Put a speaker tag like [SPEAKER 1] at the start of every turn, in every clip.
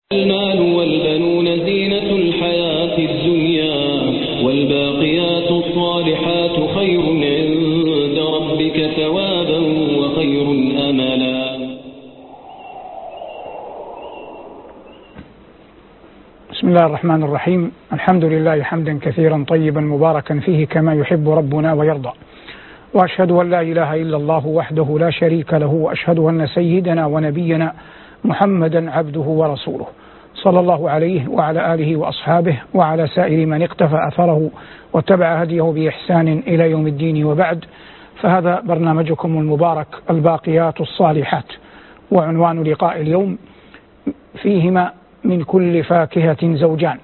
[SPEAKER 1] المال والبنون زينة الحياة الدنيا والباقيات الصالحات خير عند ربك ثوابا وخير أملا.
[SPEAKER 2] بسم الله الرحمن الرحيم. الحمد لله حمدا كثيرا طيبا مباركا فيه كما يحب ربنا ويرضى، وأشهد أن لا إله إلا الله وحده لا شريك له، وأشهد أن سيدنا ونبينا محمدا عبده ورسوله صلى الله عليه وعلى آله وأصحابه وعلى سائر من اقتفى أثره واتبع هديه بإحسان إلى يوم الدين، وبعد، فهذا برنامجكم المبارك الباقيات الصالحات، وعنوان لقاء اليوم فيهما من كل فاكهة زوجان.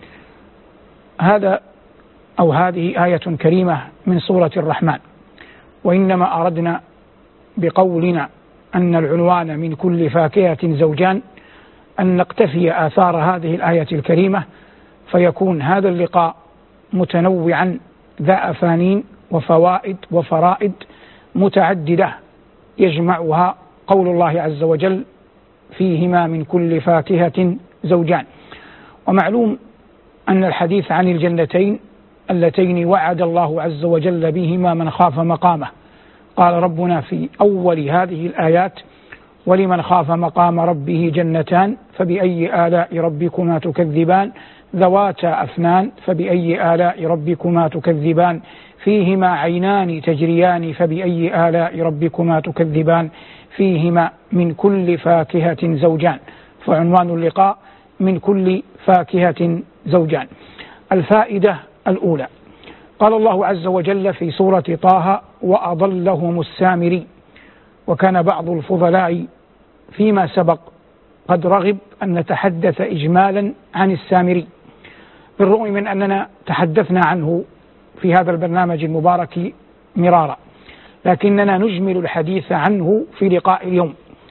[SPEAKER 2] هذه آية كريمة من سورة الرحمن، وإنما أردنا بقولنا أن العنوان من كل فاكهة زوجان أن نقتفي آثار هذه الآية الكريمة، فيكون هذا اللقاء متنوعا ذا أفانين وفوائد وفرائد متعددة يجمعها قول الله عز وجل فيهما من كل فاكهة زوجان. ومعلوم أن الحديث عن الجنتين اللتين وعد الله عز وجل بهما من خاف مقامه، قال ربنا في أول هذه الآيات: ولمن خاف مقام ربه جنتان فبأي آلاء ربكما تكذبان ذواتا أفنان فبأي آلاء ربكما تكذبان فيهما عينان تجريان فبأي آلاء ربكما تكذبان فيهما من كل فاكهة زوجان. فعنوان اللقاء من كل فاكهة زوجان. الفائدة الأولى: قال الله عز وجل في سورة طه: وأضلهم السامري. وكان بعض الفضلاء فيما سبق قد رغب أن نتحدث إجمالا عن السامري، بالرغم من أننا تحدثنا عنه في هذا البرنامج المبارك مرارا، لكننا نجمل الحديث عنه في لقاء اليوم.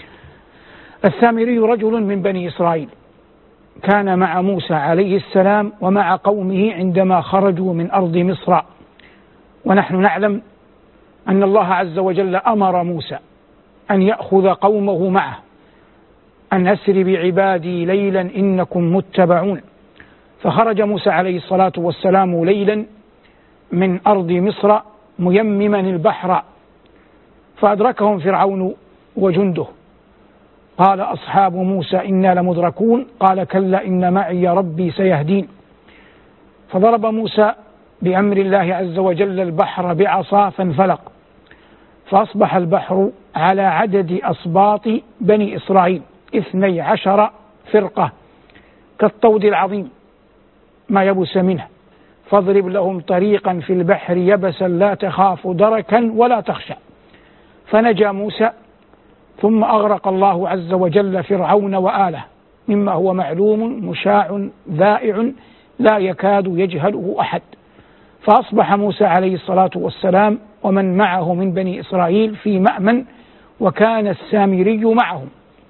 [SPEAKER 2] السامري رجل من بني إسرائيل، كان مع موسى عليه السلام ومع قومه عندما خرجوا من أرض مصر. ونحن نعلم أن الله عز وجل أمر موسى أن يأخذ قومه معه، أن أسر بعبادي ليلا إنكم متبعون. فخرج موسى عليه الصلاة والسلام ليلا من أرض مصر ميمما البحر، فأدركهم فرعون وجنده. قال أصحاب موسى إنا لمدركون، قال كلا إن معي ربي سيهدين. فضرب موسى بأمر الله عز وجل البحر بعصا فانفلق، فأصبح البحر على عدد أسباط بني إسرائيل 12 فرقة كالطود العظيم ما يبس منه، فاضرب لهم طريقا في البحر يبسا لا تخاف دركا ولا تخشى. فنجا موسى، ثم أغرق الله عز وجل فرعون وآله مما هو معلوم مشاع ذائع لا يكاد يجهله أحد. فأصبح موسى عليه الصلاة والسلام ومن معه من بني إسرائيل في مأمن، وكان السامري معهم.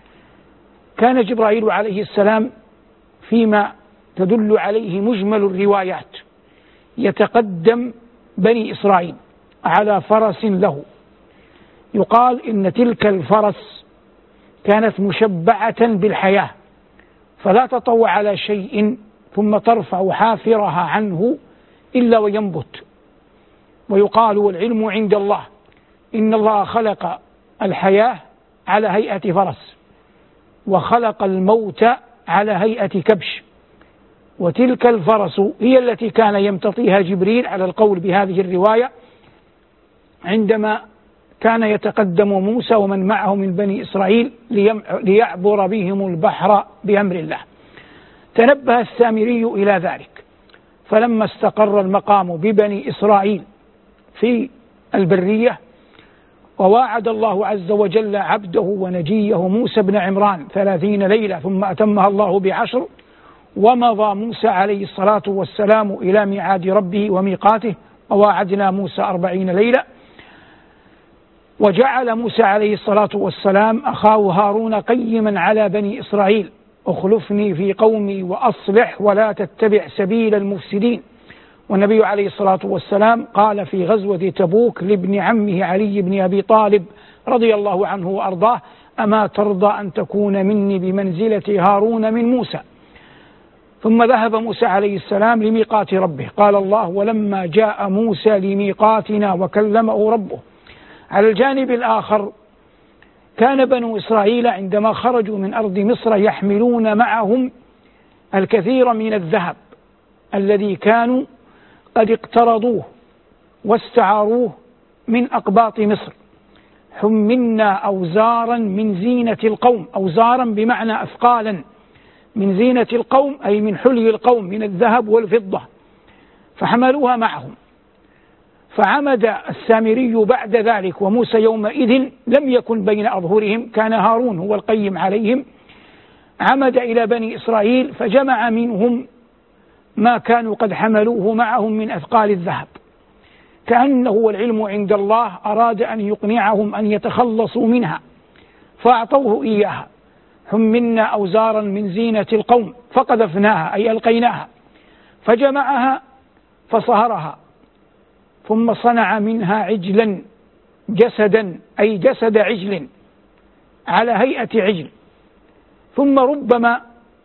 [SPEAKER 2] كان جبرائيل عليه السلام فيما تدل عليه مجمل الروايات يتقدم بني إسرائيل على فرس له. يقال إن تلك الفرس كانت مشبعة بالحياة، فلا تطوع على شيء ثم ترفع حافرها عنه إلا وينبت. ويقال والعلم عند الله، إن الله خلق الحياة على هيئة فرس، وخلق الموت على هيئة كبش. وتلك الفرس هي التي كان يمتطيها جبريل على القول بهذه الرواية عندما كان يتقدم موسى ومن معه من بني إسرائيل ليعبر بهم البحر بأمر الله. تنبه السامري إلى ذلك، فلما استقر المقام ببني إسرائيل في البرية، وواعد الله عز وجل عبده ونجيه موسى بن عمران 30 ليلة ثم أتمها الله ب10، ومضى موسى عليه الصلاة والسلام إلى ميعاد ربه وميقاته، وواعدنا موسى 40 ليلة. وجعل موسى عليه الصلاة والسلام أخاه هارون قيما على بني إسرائيل: اخلفني في قومي وأصلح ولا تتبع سبيل المفسدين. والنبي عليه الصلاة والسلام قال في غزوة تبوك لابن عمه علي بن أبي طالب رضي الله عنه وأرضاه: أما ترضى أن تكون مني بمنزلة هارون من موسى. ثم ذهب موسى عليه السلام لميقات ربه. قال الله: ولما جاء موسى لميقاتنا وكلمه ربه. على الجانب الآخر كان بنو إسرائيل عندما خرجوا من أرض مصر يحملون معهم الكثير من الذهب الذي كانوا قد اقترضوه واستعاروه من أقباط مصر. حملنا أوزارا من زينة القوم، أوزارا بمعنى أثقالا، من زينة القوم أي من حلي القوم من الذهب والفضة، فحملوها معهم. فعمد السامري بعد ذلك، وموسى يومئذ لم يكن بين أظهرهم، كان هارون هو القيم عليهم. عمد إلى بني إسرائيل فجمع منهم ما كانوا قد حملوه معهم من أثقال الذهب، كأنه والعلم عند الله أراد أن يقنعهم أن يتخلصوا منها فأعطوه إياها. حملنا أوزارا من زينة القوم فقذفناها أي ألقيناها، فجمعها فصهرها، ثم صنع منها عجلا جسدا أي جسد عجل على هيئة عجل، ثم ربما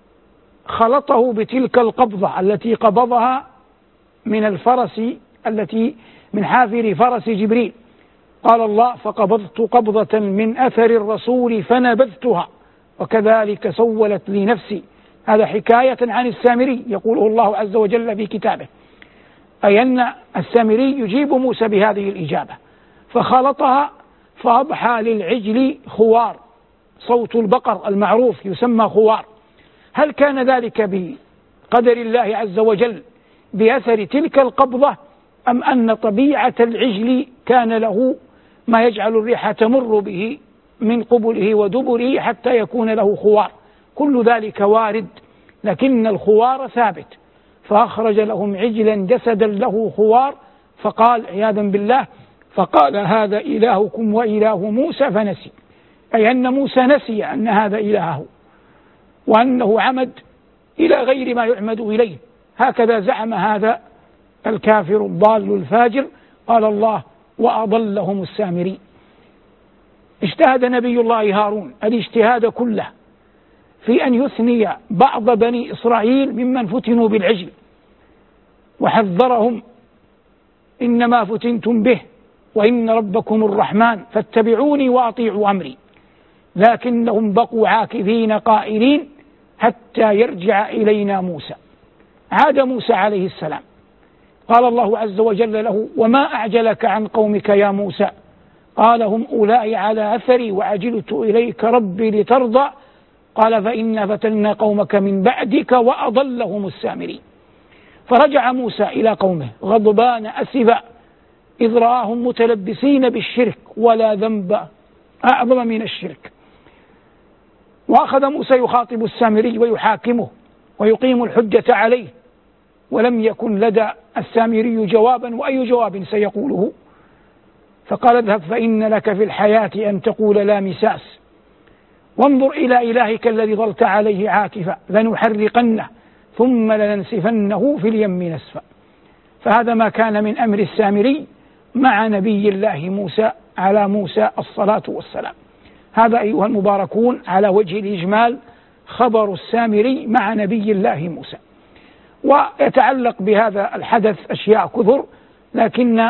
[SPEAKER 2] خلطه بتلك القبضة التي قبضها من الفرس التي من حافر فرس جبريل. قال الله: فقبضت قبضة من أثر الرسول فنبذتها وكذلك سولت لي نفسي. هذا حكاية عن السامري يقوله الله عز وجل في كتابه، أي أن السامري يجيب موسى بهذه الإجابة، فخلطها فأضحى للعجل خوار، صوت البقر المعروف يسمى خوار. هل كان ذلك بقدر الله عز وجل بأثر تلك القبضة، أم أن طبيعة العجل كان له ما يجعل الريح تمر به من قبله ودبره حتى يكون له خوار؟ كل ذلك وارد، لكن الخوار ثابت. فأخرج لهم عجلا جسدا له خوار، فقال عياذا بالله: فقال هذا إلهكم وإله موسى فنسي، أي أن موسى نسي أن هذا إلهه وأنه عمد إلى غير ما يعمد إليه. هكذا زعم هذا الكافر الضال الفاجر. قال الله: وأضلهم السامري. اجتهد نبي الله هارون الاجتهاد كله في أن يثني بعض بني إسرائيل ممن فتنوا بالعجل، وحذرهم: إنما فتنتم به وإن ربكم الرحمن فاتبعوني وأطيعوا أمري. لكنهم بقوا عاكفين قائلين حتى يرجع إلينا موسى. عاد موسى عليه السلام، قال الله عز وجل له: وما أعجلك عن قومك يا موسى؟ قال: هم أولئك على أثري وعجلت إليك ربي لترضى. قال: فإنا فتنا قومك من بعدك وأضلهم السامري. فرجع موسى إلى قومه غضبان أسفا إذ رآهم متلبسين بالشرك، ولا ذنب أعظم من الشرك. وأخذ موسى يخاطب السامري ويحاكمه ويقيم الحجة عليه، ولم يكن لدى السامري جوابا، وأي جواب سيقوله؟ فقال: اذهب فإن لك في الحياة أن تقول لا مساس، وانظر إلى إلهك الذي ظلت عليه عاكفا، لنحرقنه ثم لننسفنه في اليم نسفا. فهذا ما كان من أمر السامري مع نبي الله موسى على موسى الصلاة والسلام. هذا أيها المباركون على وجه الإجمال خبر السامري مع نبي الله موسى. ويتعلق بهذا الحدث أشياء كثر، لكن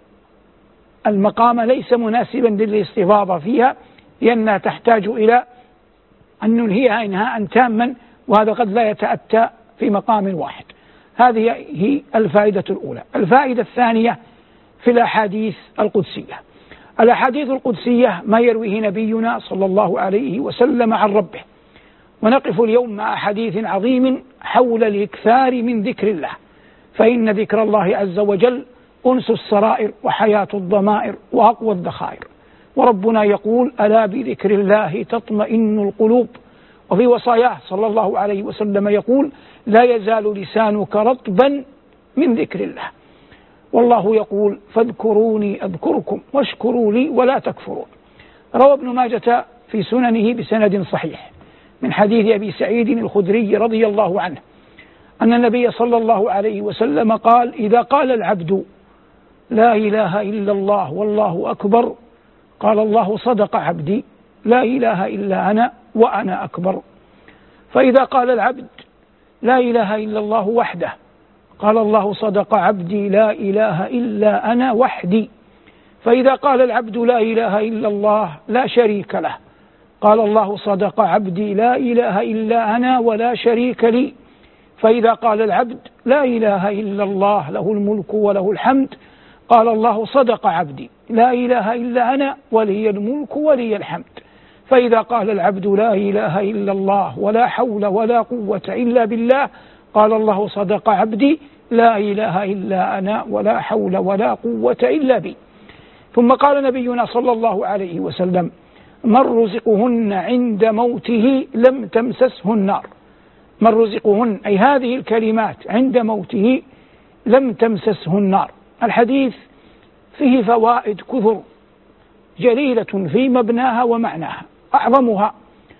[SPEAKER 2] المقام ليس مناسبا للاستفاضة فيها، لأنها تحتاج إلى أن ننهيها إنهاء تاما، وهذا قد لا يتأتى في مقام واحد. هذه هي الفائدة الأولى. الفائدة الثانية في الأحاديث القدسية. الأحاديث القدسية ما يرويه نبينا صلى الله عليه وسلم عن ربه. ونقف اليوم مع حديث عظيم حول الإكثار من ذكر الله، فإن ذكر الله عز وجل أنس السرائر وحياة الضمائر وأقوى الذخائر. وربنا يقول: ألا بذكر الله تطمئن القلوب. وفي وصاياه صلى الله عليه وسلم يقول: لا يزال لسانك رطبا من ذكر الله. والله يقول: فاذكروني أذكركم واشكروا لي ولا تكفرون. روى ابن ماجة في سننه بسند صحيح من حديث أبي سعيد الخدري رضي الله عنه أن النبي صلى الله عليه وسلم قال: إذا قال العبد لا إله إلا الله والله أكبر، قال الله: صدق عبدي لا إله إلا أنا وأنا أكبر. فإذا قال العبد لا إله إلا الله وحده قال الله صدق عبدي لا إله إلا أنا وحدي. فإذا قال العبد لا إله إلا الله لا شريك له قال الله صدق عبدي لا إله إلا أنا ولا شريك لي. فإذا قال العبد لا إله إلا الله له الملك وله الحمد قال الله صدق عبدي لا إله إلا أنا ولي الملك ولي الحمد. فإذا قال العبد لا إله إلا الله ولا حول ولا قوة إلا بالله قال الله صدق عبدي لا إله إلا أنا ولا حول ولا قوة إلا بي. ثم قال نبينا صلى الله عليه وسلم من رزقهن عند موته لم تمسسه النار. من رزقهن أي هذه الكلمات عند موته لم تمسسه النار. الحديث فيه فوائد كثر جليلة في مبناها ومعناها، أعظمها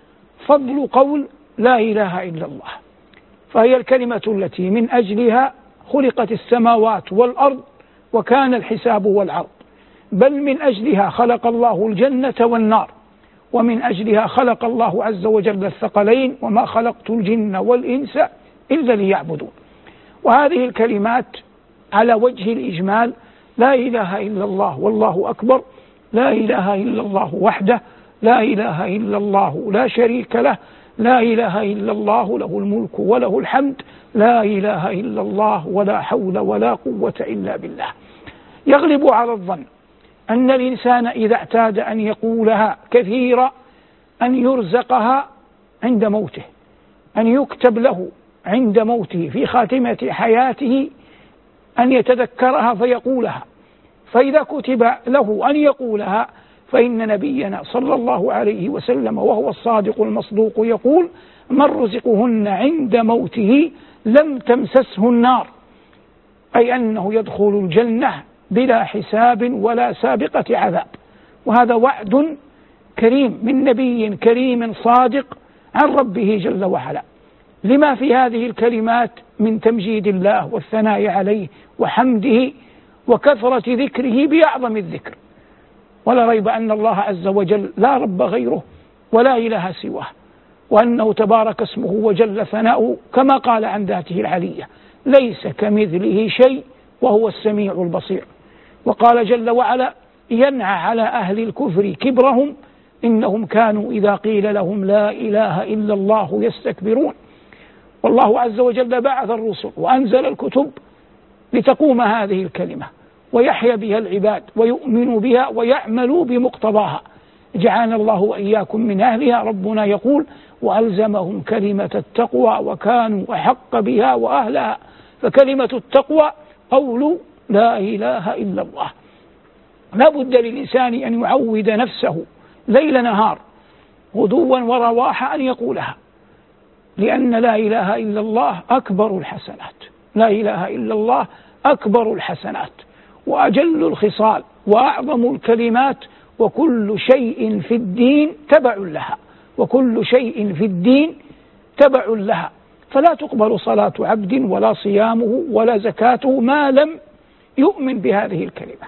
[SPEAKER 2] فضل قول لا إله إلا الله، فهي الكلمة التي من أجلها خلقت السماوات والأرض وكان الحساب والعرض، بل من أجلها خلق الله الجنة والنار، ومن أجلها خلق الله عز وجل الثقلين وما خلقت الجن والإنس إلا ليعبدون. وهذه الكلمات على وجه الإجمال لا إله إلا الله والله أكبر، لا إله إلا الله وحده، لا إله إلا الله لا شريك له، لا إله إلا الله له الملك وله الحمد، لا إله إلا الله ولا حول ولا قوة إلا بالله. يغلب على الظن أن الإنسان إذا اعتاد أن يقولها كثيرا أن يرزقها عند موته، أن يكتب له عند موته في خاتمة حياته أن يتذكرها فيقولها. فإذا كتب له أن يقولها فإن نبينا صلى الله عليه وسلم وهو الصادق المصدوق يقول من رزقهن عند موته لم تمسسه النار، أي أنه يدخل الجنة بلا حساب ولا سابقة عذاب. وهذا وعد كريم من نبي كريم صادق عن ربه جل وعلا، لما في هذه الكلمات من تمجيد الله والثناء عليه وحمده وكثرة ذكره بأعظم الذكر. ولا ريب أن الله عز وجل لا رب غيره ولا إله سواه، وأنه تبارك اسمه وجل ثناؤه كما قال عن ذاته العلية ليس كمثله شيء وهو السميع البصير. وقال جل وعلا ينعى على أهل الكفر كبرهم إنهم كانوا إذا قيل لهم لا إله إلا الله يستكبرون. والله عز وجل بعث الرسل وأنزل الكتب لتقوم هذه الكلمة ويحيى بها العباد ويؤمنوا بها ويعملوا بمقتضاها. جعلنا الله وإياكم من أهلها. ربنا يقول وألزمهم كلمة التقوى وكانوا أحق بها وأهلها. فكلمة التقوى قول لا إله إلا الله. لا بد للإنسان أن يعود نفسه ليل نهار غدوا ورواحا أن يقولها، لأن لا إله إلا الله أكبر الحسنات. لا إله إلا الله أكبر الحسنات وأجل الخصال وأعظم الكلمات، وكل شيء في الدين تبع لها، وكل شيء في الدين تبع لها. فلا تقبل صلاة عبد ولا صيامه ولا زكاته ما لم يؤمن بهذه الكلمة.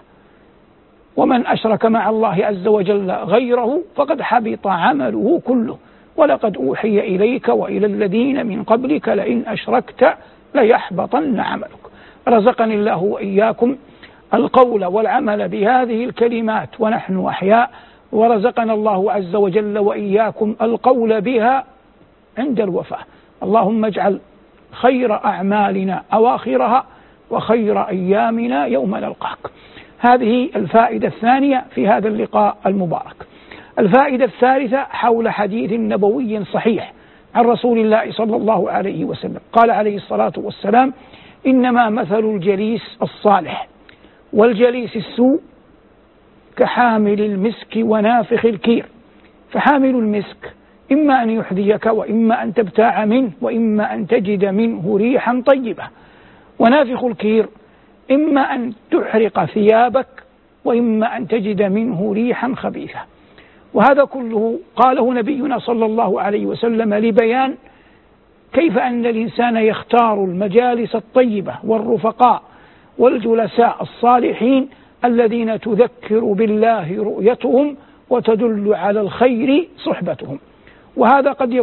[SPEAKER 2] ومن أشرك مع الله عز وجل غيره فقد حبط عمله كله. ولقد أوحي إليك وإلى الذين من قبلك لئن أشركت ليحبطن عملك. رزقني الله وإياكم القول والعمل بهذه الكلمات ونحن أحياء، ورزقنا الله عز وجل وإياكم القول بها عند الوفاة. اللهم اجعل خير أعمالنا أواخرها وخير أيامنا يوم نلقاك. هذه الفائدة الثانية في هذا اللقاء المبارك. الفائدة الثالثة حول حديث نبوي صحيح عن رسول الله صلى الله عليه وسلم. قال عليه الصلاة والسلام إنما مثل الجليس الصالح والجليس السوء كحامل المسك ونافخ الكير. فحامل المسك إما أن يحذيك وإما أن تبتاع منه وإما أن تجد منه ريحا طيبة، ونافخ الكير إما أن تحرق ثيابك وإما أن تجد منه ريحا خبيثة. وهذا كله قاله نبينا صلى الله عليه وسلم لبيان كيف أن الإنسان يختار المجالس الطيبة والرفقاء والجلساء الصالحين الذين تذكر بالله رؤيتهم وتدل على الخير صحبتهم. وهذا قد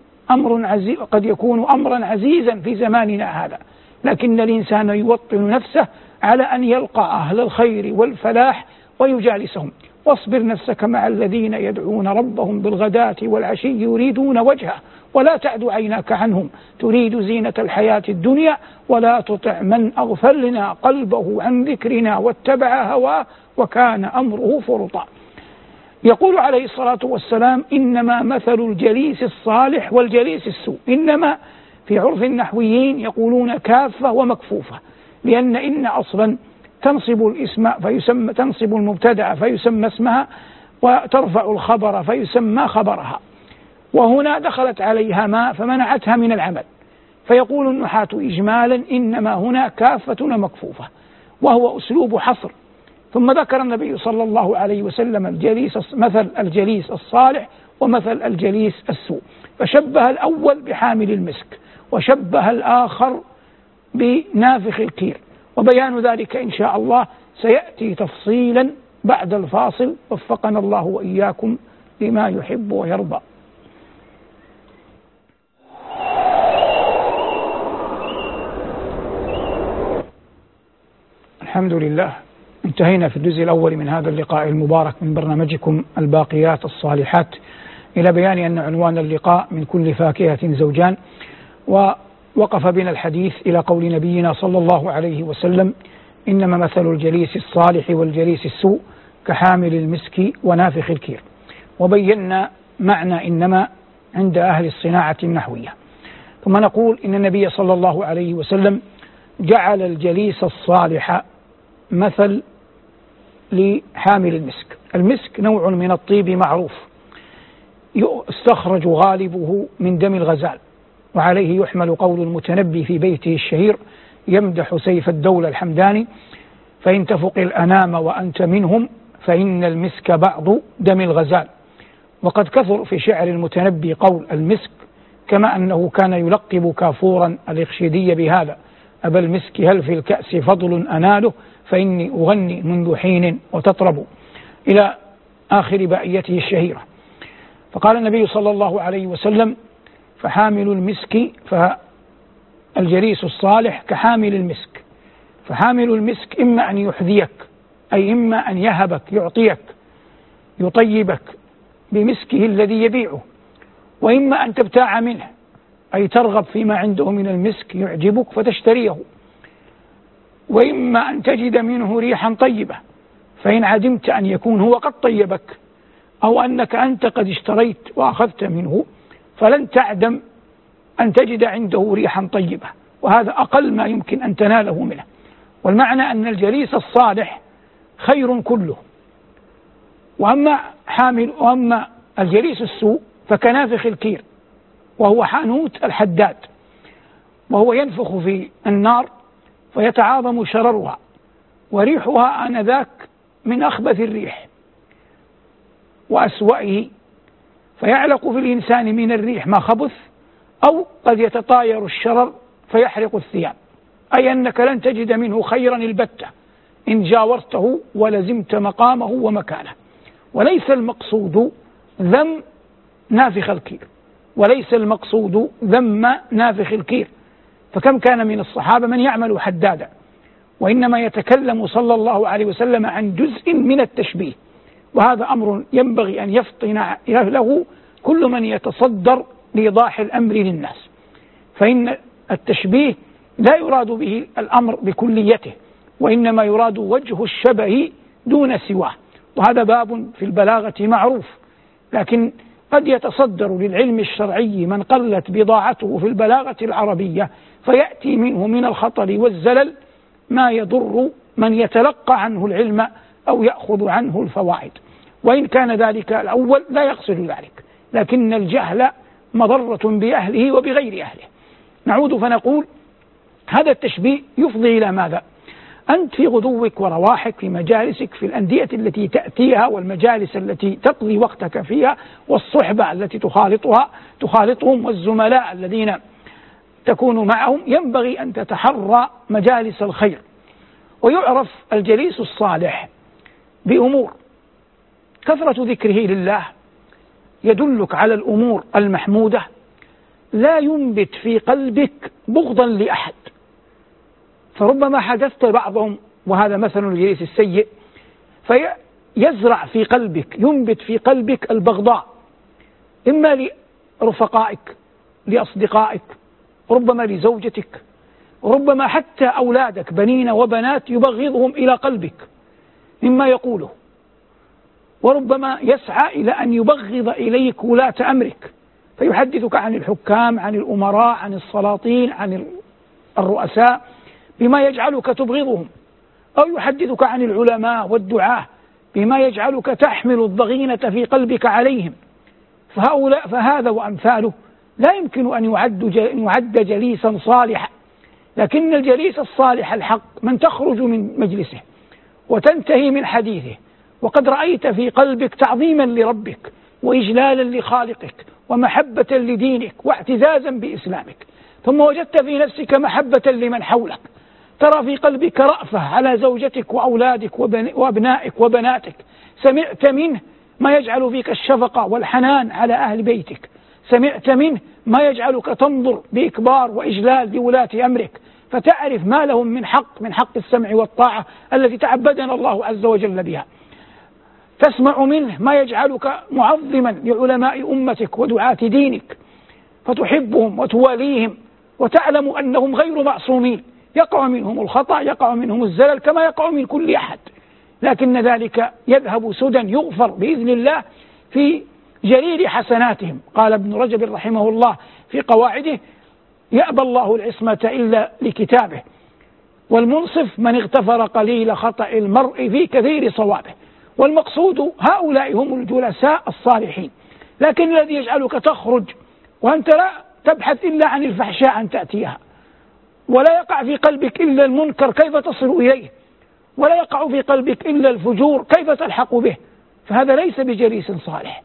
[SPEAKER 2] يكون أمرا عزيزا في زماننا هذا، لكن الإنسان يوطن نفسه على أن يلقى أهل الخير والفلاح ويجالسهم. واصبر نفسك مع الذين يدعون ربهم بالغداة والعشي يريدون وجهه ولا تعد عيناك عنهم تريد زينة الحياة الدنيا ولا تطع من أغفلنا قلبه عن ذكرنا واتبع هواه وكان أمره فرطا. يقول عليه الصلاة والسلام: إنما مثل الجليس الصالح والجليس السوء. إنما في عرف النحويين يقولون كافة ومكفوفة، لأن إن أصلا تنصب المبتدأ فيسمى اسمها، وترفع الخبر فيسمى خبرها، وهنا دخلت عليها ما فمنعتها من العمل، فيقول النحاة إجمالا: إنما هنا كافة ومكفوفة، وهو أسلوب حصر. ثم ذكر النبي صلى الله عليه وسلم مثل الجليس الصالح ومثل الجليس السوء، فشبه الأول بحامل المسك وشبه الآخر بنافخ الكير، وبيان ذلك إن شاء الله سيأتي تفصيلا بعد الفاصل، وفقنا الله وإياكم لما يحب ويرضى. الحمد لله، انتهينا في الجزء الأول من هذا اللقاء المبارك من برنامجكم الباقيات الصالحات إلى بيان أن عنوان اللقاء من كل فاكهة زوجان، ووقف بنا الحديث إلى قول نبينا صلى الله عليه وسلم: إنما مثل الجليس الصالح والجليس السوء كحامل المسك ونافخ الكير، وبينا معنى إنما عند أهل الصناعة النحوية. ثم نقول إن النبي صلى الله عليه وسلم جعل الجليس الصالح مثل لحامل المسك. المسك نوع من الطيب معروف يستخرج غالبه من دم الغزال، وعليه يحمل قول المتنبي في بيته الشهير يمدح سيف الدولة الحمداني: فإن تفق الأنام وأنت منهم فإن المسك بعض دم الغزال. وقد كثر في شعر المتنبي قول المسك، كما أنه كان يلقب كافورا الإخشيدي بهذا: أبا المسك هل في الكأس فضل أناله فإني أغني منذ حين وتطرب، إلى آخر بائيته الشهيرة. فقال النبي صلى الله عليه وسلم: فحامل المسك فالجليس الصالح كحامل المسك. فحامل المسك إما أن يحذيك، أي إما أن يهبك يعطيك يطيبك بمسكه الذي يبيعه، وإما أن تبتاع منه، أي ترغب فيما عنده من المسك يعجبك فتشتريه، وإما أن تجد منه ريحا طيبة، فإن عدمت أن يكون هو قد طيبك أو أنك أنت قد اشتريت وأخذت منه فلن تعدم أن تجد عنده ريحا طيبة، وهذا أقل ما يمكن أن تناله منه. والمعنى أن الجليس الصالح خير كله. وأما الجليس السوء فكنافخ الكير، وهو حانوت الحداد، وهو ينفخ في النار فيتعاظم شررها، وريحها آنذاك من أخبث الريح وأسوأه، فيعلق في الإنسان من الريح ما خبث، أو قد يتطاير الشرر فيحرق الثياب، أي أنك لن تجد منه خيرا البتة إن جاورته ولزمت مقامه ومكانه. وليس المقصود ذم نافخ الكير، وليس المقصود ذم نافخ الكير، فكم كان من الصحابة من يعمل حدادا، وإنما يتكلم صلى الله عليه وسلم عن جزء من التشبيه، وهذا أمر ينبغي أن يفطن له كل من يتصدر لإيضاح الأمر للناس، فإن التشبيه لا يراد به الأمر بكليته، وإنما يراد وجه الشبه دون سواه، وهذا باب في البلاغة معروف. لكن قد يتصدر للعلم الشرعي من قلت بضاعته في البلاغة العربية فيأتي منه من الخطر والزلل ما يضر من يتلقى عنه العلم أو يأخذ عنه الفوائد، وإن كان ذلك الأول لا يقصد ذلك، لكن الجهل مضرة بأهله وبغير أهله. نعود فنقول هذا التشبيه يفضي إلى ماذا؟ أنت في غدوك ورواحك في مجالسك، في الأندية التي تأتيها والمجالس التي تقضي وقتك فيها والصحبة التي تخالطهم والزملاء الذين تكون معهم، ينبغي أن تتحرى مجالس الخير. ويعرف الجليس الصالح بأمور: كثرة ذكره لله يدلك على الأمور المحمودة، لا ينبت في قلبك بغضا لأحد. فربما حدثت بعضهم، وهذا مثل الجليس السيء، فيزرع في قلبك، ينبت في قلبك البغضاء، إما لرفقائك، لأصدقائك، ربما لزوجتك، ربما حتى أولادك بنين وبنات يبغضهم إلى قلبك مما يقوله، وربما يسعى إلى أن يبغض إليك ولاة أمرك، فيحدثك عن الحكام، عن الأمراء، عن السلاطين، عن الرؤساء بما يجعلك تبغضهم، أو يحدثك عن العلماء والدعاة بما يجعلك تحمل الضغينة في قلبك عليهم. فهذا وأمثاله لا يمكن أن يعد جليسا صالحا. لكن الجليس الصالح الحق من تخرج من مجلسه وتنتهي من حديثه وقد رأيت في قلبك تعظيما لربك وإجلالا لخالقك ومحبة لدينك واعتزازا بإسلامك، ثم وجدت في نفسك محبة لمن حولك، ترى في قلبك رأفة على زوجتك وأولادك وأبنائك وبناتك، سمعت منه ما يجعل فيك الشفقة والحنان على أهل بيتك، سمعت منه ما يجعلك تنظر بإكبار وإجلال لولاة أمرك، فتعرف ما لهم من حق السمع والطاعة التي تعبدنا الله عز وجل بها، تسمع منه ما يجعلك معظما لعلماء أمتك ودعاة دينك، فتحبهم وتواليهم وتعلم أنهم غير معصومين، يقع منهم الخطأ، يقع منهم الزلل كما يقع من كل أحد، لكن ذلك يذهب سدى يغفر بإذن الله في جليل حسناتهم. قال ابن رجب رحمه الله في قواعده: يأبى الله العصمة إلا لكتابه، والمنصف من اغتفر قليل خطأ المرء في كثير صوابه. والمقصود هؤلاء هم الجلساء الصالحين. لكن الذي يجعلك تخرج وأنت لا تبحث إلا عن الفحشاء أن تأتيها، ولا يقع في قلبك إلا المنكر كيف تصل إليه، ولا يقع في قلبك إلا الفجور كيف تلحق به، فهذا ليس بجليس صالح،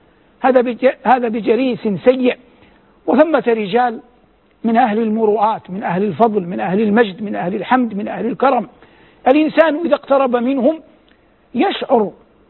[SPEAKER 2] هذا بجليس سيء. وثمة رجال من أهل المروءات، من أهل الفضل، من أهل المجد، من أهل الحمد، من أهل الكرم، الإنسان إذا اقترب منهم يشعر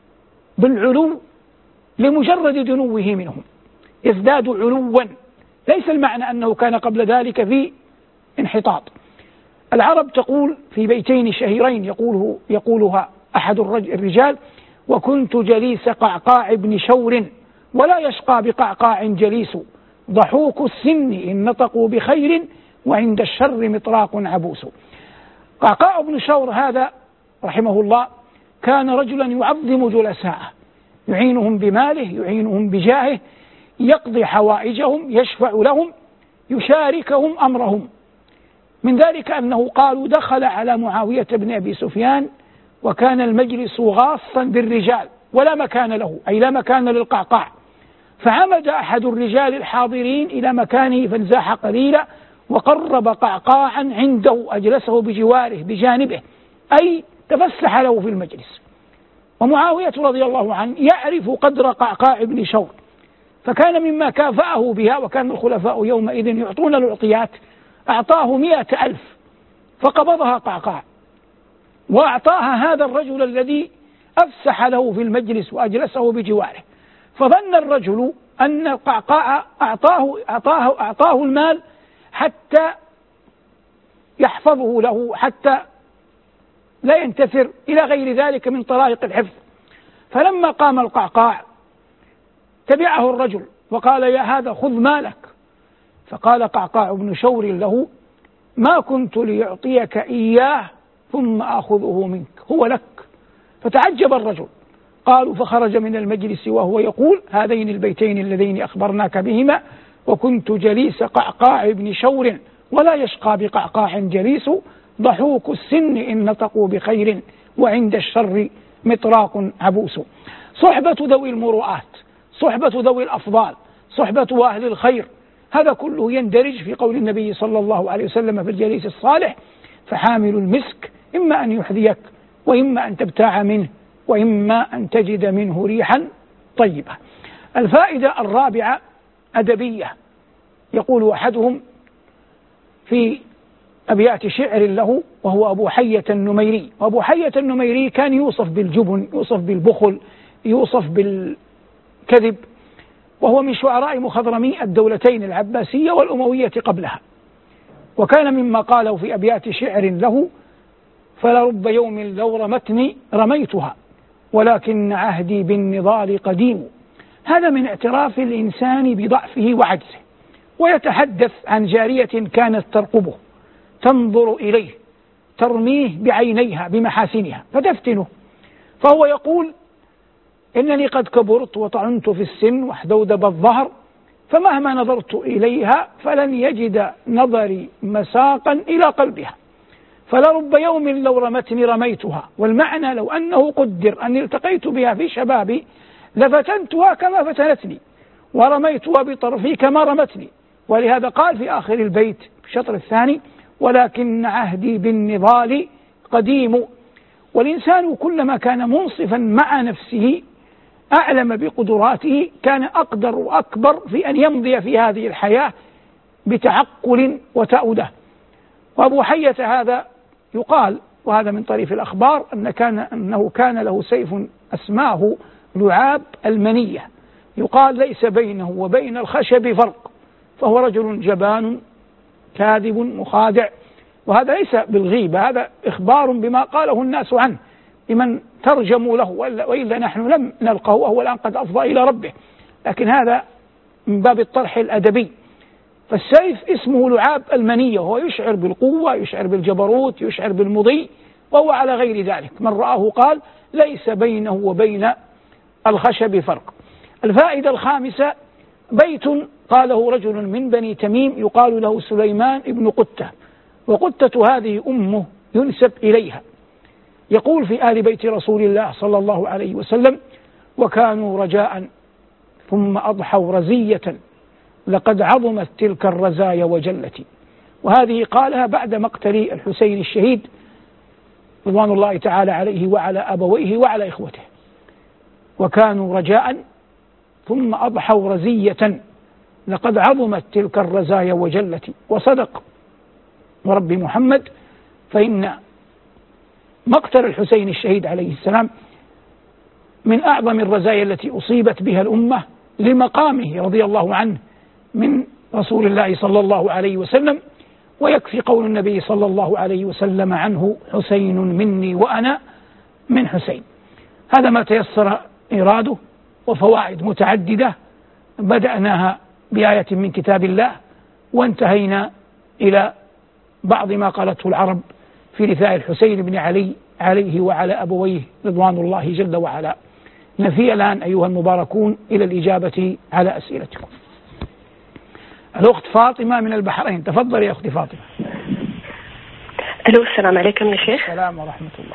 [SPEAKER 2] بالعلو لمجرد دنوه منهم، يزداد علوا، ليس المعنى أنه كان قبل ذلك في انحطاط. العرب تقول في بيتين شهيرين يقولها أحد الرجال: وكنت جليس قعقاع بن شور ولا يشقى بقعقاع جليس، ضحوك السن إن نطقوا بخير وعند الشر مطراق عبوس. قعقاع بن شور هذا رحمه الله كان رجلا يعظم جلساءه، يعينهم بماله، يعينهم بجاهه، يقضي حوائجهم، يشفع لهم، يشاركهم أمرهم. من ذلك أنه قالوا دخل على معاوية بن أبي سفيان وكان المجلس غاصا بالرجال ولا مكان له، أي لا مكان للقعقاع، فعمد أحد الرجال الحاضرين إلى مكانه فانزاح قليلا وقرب قعقاعا عنده، أجلسه بجواره بجانبه، أي تفسح له في المجلس. ومعاوية رضي الله عنه يعرف قدر قعقاع بن شور، فكان مما كافأه بها، وكان الخلفاء يومئذ يعطون الأعطيات، أعطاه 100,000 فقبضها قعقاع وأعطاها هذا الرجل الذي أفسح له في المجلس وأجلسه بجواره. فظن الرجل أن قعقاع أعطاه المال حتى يحفظه له، حتى لا ينتثر إلى غير ذلك من طرائق الحفظ. فلما قام القعقاع تبعه الرجل وقال: يا هذا خذ مالك. فقال قعقاع بن شور له: ما كنت ليعطيك إياه ثم أخذه منك، هو لك. فتعجب الرجل. قالوا: فخرج من المجلس وهو يقول هذين البيتين اللذين أخبرناك بهما: وكنت جليس قعقاع بن شور ولا يشقى بقعقاع جليس، ضحوك السن إن نطقوا بخير وعند الشر مطراق عبوس. صحبة ذوي المروءات، صحبة ذوي الأفضال، صحبة أهل الخير، هذا كله يندرج في قول النبي صلى الله عليه وسلم في الجليس الصالح: فحامل المسك إما أن يحذيك وإما أن تبتاع منه وإما أن تجد منه ريحا طيبة. الفائدة الرابعة أدبية. يقول أحدهم في أبيات شعر له وهو أبو حية النميري، وأبو حية النميري كان يوصف بالجبن، يوصف بالبخل، يوصف بالكذب، وهو من شعراء مخضرمي الدولتين العباسية والأموية قبلها. وكان مما قاله في أبيات شعر له: فلرب يوم لو رمتني رميتها ولكن عهدي بالنضال قديم. هذا من اعتراف الإنسان بضعفه وعجزه، ويتحدث عن جارية كانت ترقبه تنظر إليه ترميه بعينيها بمحاسنها فتفتنه، فهو يقول: إنني قد كبرت وطعنت في السن واحدودب الظهر، فمهما نظرت إليها فلن يجد نظري مساقا إلى قلبها، فلرب يوم لو رمتني رميتها. والمعنى لو أنه قدر أن التقيت بها في شبابي لفتنتها كما فتنتني ورميتها بطرفي كما رمتني. ولهذا قال في آخر البيت في الشطر الثاني: ولكن عهدي بالنضال قديم. والإنسان كلما كان منصفا مع نفسه أعلم بقدراته كان أقدر وأكبر في أن يمضي في هذه الحياة بتعقل وتأودة. وأبو حية هذا يقال، وهذا من طريف الأخبار، أنه كان له سيف أسماه لعاب المنية، يقال ليس بينه وبين الخشب فرق، فهو رجل جبان كاذب مخادع. وهذا ليس بالغيبة، هذا إخبار بما قاله الناس عنه لمن ترجموا له، وإلا نحن لم نلقه وهو الآن قد أفضى إلى ربه، لكن هذا من باب الطرح الأدبي. فالسيف اسمه لعاب المنية، وهو يشعر بالقوة، يشعر بالجبروت، يشعر بالمضي، وهو على غير ذلك. من رآه قال ليس بينه وبين الخشب فرق. الفائدة الخامسة: بيت قاله رجل من بني تميم يقال له سليمان ابن قتة، وقتة هذه أمه ينسب إليها. يقول في آل بيت رسول الله صلى الله عليه وسلم: وكانوا رجاء ثم أضحوا رزية لقد عظمت تلك الرزايا وجلت. وهذه قالها بعد مقتل الحسين الشهيد رضوان الله تعالى عليه وعلى أبويه وعلى إخوته. وكانوا رجاء ثم أضحوا رزية لقد عظمت تلك الرزايا وجلت. وصدق ورب محمد، فإن مقتل الحسين الشهيد عليه السلام من أعظم الرزايا التي أصيبت بها الأمة لمقامه رضي الله عنه من رسول الله صلى الله عليه وسلم. ويكفي قول النبي صلى الله عليه وسلم عنه: حسين مني وأنا من حسين. هذا ما تيسر إراده، وفوائد متعددة بدأناها بآية من كتاب الله، وانتهينا إلى بعض ما قالته العرب في رثاء الحسين بن علي عليه وعلى أبويه رضوان الله جل وعلا. نفي الآن أيها المباركون إلى الإجابة على أسئلتكم. الأخت فاطمة من البحرين، تفضل يا أختي فاطمة.
[SPEAKER 3] ألو، السلام عليكم يا شيخ.
[SPEAKER 2] السلام ورحمة الله.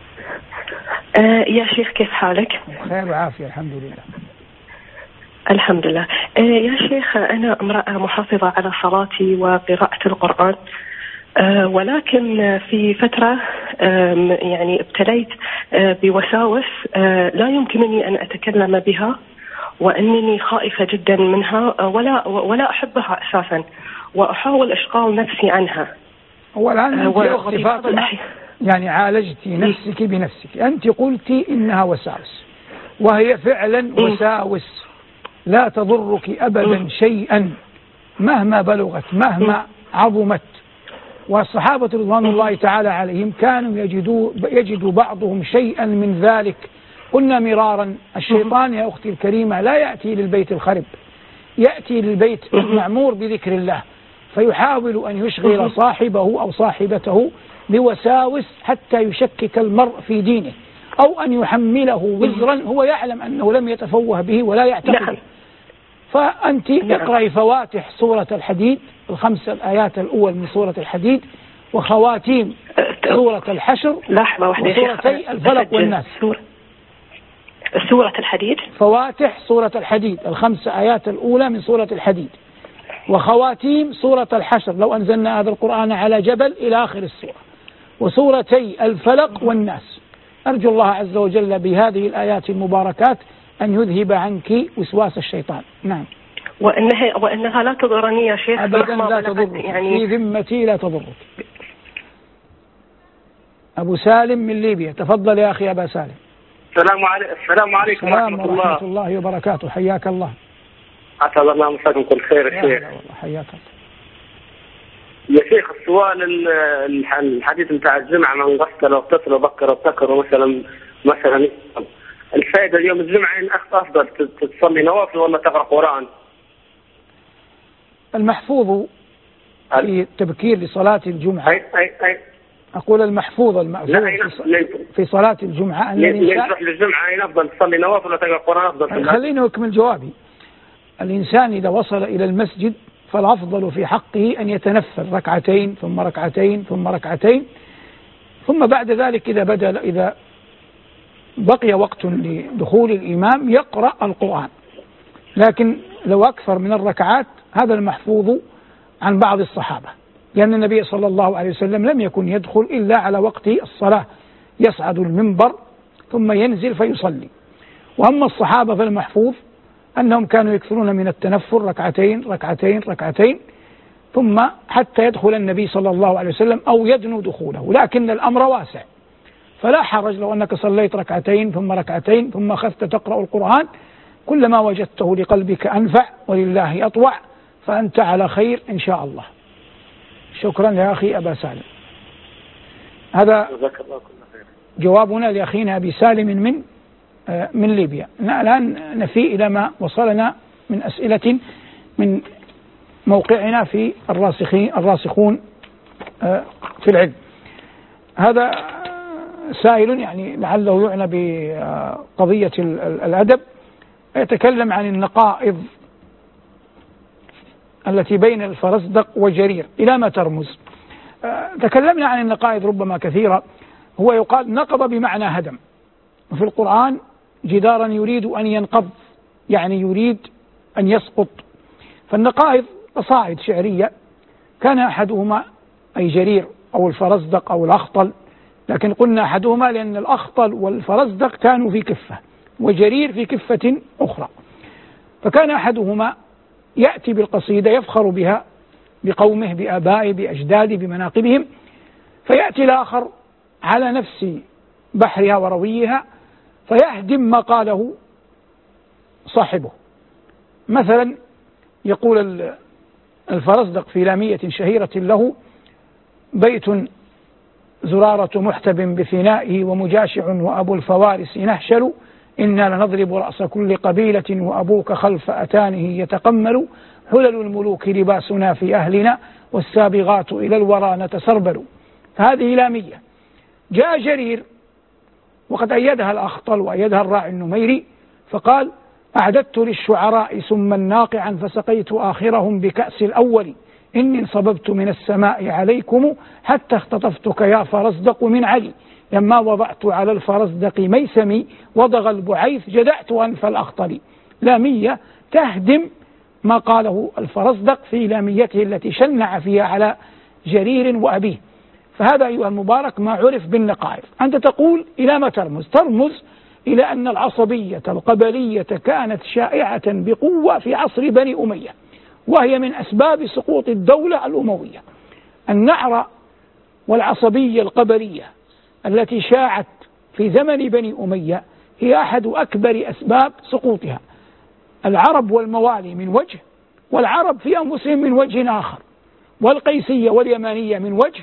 [SPEAKER 3] يا شيخ كيف حالك؟
[SPEAKER 2] خير وعافية الحمد لله.
[SPEAKER 3] الحمد لله. يا شيخ، أنا امرأة محافظة على صلاتي وقراءة القرآن، ولكن في فترة يعني ابتليت بوساوس لا يمكنني أن أتكلم بها، وأنني خائفة جدا منها ولا أحبها أساسا، وأحاول إشغال نفسي عنها.
[SPEAKER 2] والآن أنت أختي فاطمة يعني عالجتي نفسك بنفسك. أنت قلتي إنها وساوس، وهي فعلا وساوس لا تضرك أبدا شيئا مهما بلغت مهما عظمت. والصحابة رضوان الله تعالى عليهم كانوا يجدوا بعضهم شيئا من ذلك. قلنا مرارا: الشيطان يا أختي الكريمة لا يأتي للبيت الخرب، يأتي للبيت المعمور بذكر الله، فيحاول أن يشغل صاحبه أو صاحبته بوساوس حتى يشكك المرء في دينه، أو أن يحمله وزرا هو يعلم أنه لم يتفوه به ولا يعتقد. فأنت اقرأي فواتح سورة الحديد، ال5 الآيات الأول من سورة الحديد، وخواتيم سورة الحشر، وسورتي الفلق والناس.
[SPEAKER 3] سورة الحديد،
[SPEAKER 2] فواتح سورة الحديد، ال5 آيات الأولى من سورة الحديد، وخواتيم سورة الحشر لو أنزلنا هذا القرآن على جبل إلى آخر السورة، وسورتي الفلق والناس. أرجو الله عز وجل بهذه الآيات المباركات أن يذهب عنك وسواس الشيطان. نعم.
[SPEAKER 3] وأنها لا تضرني يا شيخ
[SPEAKER 2] أبدا، لا تضرك، يعني في ذمتي لا تضرك. أبو سالم من ليبيا، تفضل يا أخي أبا سالم.
[SPEAKER 4] السلام عليكم ورحمة
[SPEAKER 2] الله وبركاته. حياك الله.
[SPEAKER 4] أسعد الله مساكم كل خير يا شيخ.
[SPEAKER 2] حياك الله
[SPEAKER 4] يا شيخ. السؤال الحديث بتاع الجمعة من غسل واغتسل وبكر وابتكر مثلا الفائدة اليوم الجمعة أفضل تصلي نوافل ولا تقرأ قرآن؟
[SPEAKER 2] المحفوظ في التبكير لصلاة الجمعة.
[SPEAKER 4] أي.
[SPEAKER 2] أقول المحفوظ في صلاة الجمعة أن الإنسان
[SPEAKER 4] يروح للجمعة أفضل تصلي نوافل ولا تقرأ قرآن أفضل.
[SPEAKER 2] خليني أكمل جوابي. الإنسان إذا وصل إلى المسجد فالأفضل في حقه أن يتنفل ركعتين ثم ركعتين ثم ركعتين، ثم بعد ذلك إذا بقي وقت لدخول الإمام يقرأ القرآن. لكن لو أكثر من الركعات هذا المحفوظ عن بعض الصحابة، لأن النبي صلى الله عليه وسلم لم يكن يدخل إلا على وقت الصلاة، يصعد المنبر ثم ينزل فيصلي. وأما الصحابة فالمحفوظ أنهم كانوا يكثرون من التنفل ركعتين ركعتين ركعتين ثم حتى يدخل النبي صلى الله عليه وسلم أو يدنو دخوله. لكن الأمر واسع، فلا حرج لو أنك صليت ركعتين ثم ركعتين ثم أخذت تقرأ القرآن، كلما وجدته لقلبك أنفع ولله أطوع فأنت على خير إن شاء الله. شكرا يا أخي أبا سالم. هذا جوابنا لأخينا أبي سالم من ليبيا. الآن نفي إلى ما وصلنا من أسئلة من موقعنا في الراسخون في العلم. هذا سائل يعني لعله يعنى بقضية الأدب، يتكلم عن النقائض التي بين الفرزدق وجرير إلى ما ترمز. تكلمنا عن النقائض ربما كثيرة. هو يقال نقض بمعنى هدم، وفي القرآن جدارا يريد أن ينقض يعني يريد أن يسقط. فالنقائض قصائد شعرية كان أحدهما أي جرير أو الفرزدق أو الأخطل، لكن قلنا أحدهما لأن الأخطل والفرزدق كانوا في كفة وجرير في كفة أخرى. فكان أحدهما يأتي بالقصيدة يفخر بها بقومه بآبائه بأجداده بمناقبهم، فيأتي الآخر على نفس بحرها ورويها فيهدم ما قاله صاحبه. مثلا يقول الفرزدق في لامية شهيرة له: بيت زرارة محتب بفنائه ومجاشع وأبو الفوارس نهشل، إنا لنضرب رأس كل قبيلة وأبوك خلف أتانه يتقمل، حلل الملوك لباسنا في أهلنا والسابغات إلى الورى نتسربل. هذه لامية. جاء جرير وقد أيدها الأخطل وأيدها الراعي النميري فقال: أعددت للشعراء سما ناقعا فسقيت آخرهم بكأس الأول، إني انصببت من السماء عليكم حتى اختطفتك يا فرزدق من علي، لما وضعت على الفرزدق ميسمي وضغ البعيث جدعت أنف الأخطل. لامية تهدم ما قاله الفرزدق في لاميته التي شنع فيها على جرير وأبيه. فهذا أيها المبارك ما عرف بالنقائض. أنت تقول إلى ما ترمز؟ ترمز إلى أن العصبية القبلية كانت شائعة بقوة في عصر بني أمية، وهي من أسباب سقوط الدولة الأموية. النعرة والعصبية القبلية التي شاعت في زمن بني أمية هي أحد أكبر أسباب سقوطها. العرب والموالي من وجه، والعرب في أنفسهم من وجه آخر، والقيسية واليمانية من وجه،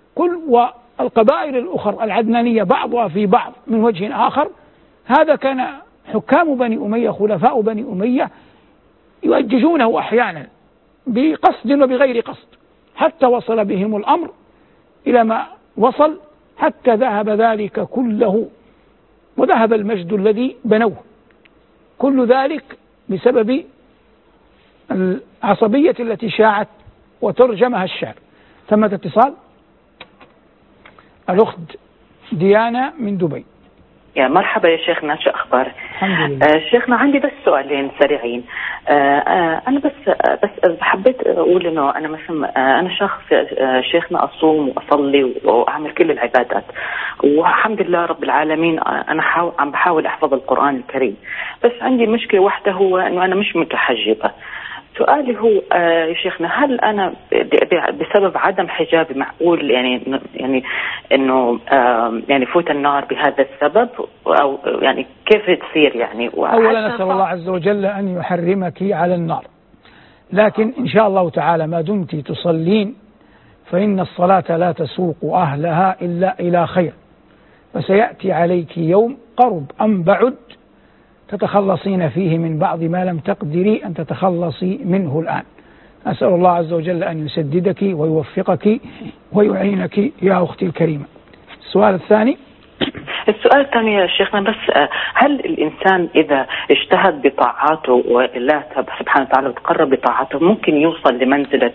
[SPEAKER 2] والقبائل الأخرى العدنانية بعضها في بعض من وجه آخر. هذا كان حكام بني أمية خلفاء بني أمية يؤججونه أحيانا بقصد وبغير قصد، حتى وصل بهم الأمر إلى ما وصل، حتى ذهب ذلك كله وذهب المجد الذي بنوه. كل ذلك بسبب العصبية التي شاعت وترجمها الشعر. ثمة اتصال. الأخت ديانا من دبي.
[SPEAKER 5] يا مرحبا يا شيخنا، شو أخبار؟
[SPEAKER 2] الحمد لله.
[SPEAKER 5] شيخنا عندي بس سؤالين سريعين. أنا بس حبيت أقول إنه أنا مثلا أنا شخص شيخنا أصوم وأصلي وأعمل كل العبادات والحمد لله رب العالمين. أنا عم بحاول أحفظ القرآن الكريم، بس عندي مشكلة واحدة، هو إنه أنا مش متحجبة. سؤالي هو يا شيخنا، هل أنا بسبب عدم حجابي معقول يعني إنه يعني فوت النار بهذا السبب، أو يعني كيف تصير يعني؟
[SPEAKER 2] أولا نسأل الله عز وجل أن يحرمك على النار، لكن إن شاء الله تعالى ما دمت تصلين فإن الصلاة لا تسوق أهلها إلا إلى خير، فسيأتي عليك يوم قرب أم بعد تتخلصين فيه من بعض ما لم تقدري أن تتخلصي منه الآن. أسأل الله عز وجل أن يسددك ويوفقك ويعينك يا أختي الكريمة. السؤال الثاني
[SPEAKER 5] يا شيخنا، بس هل الإنسان إذا اجتهد بطاعاته والله سبحانه وتعالى وتقرب بطاعاته ممكن يوصل لمنزلة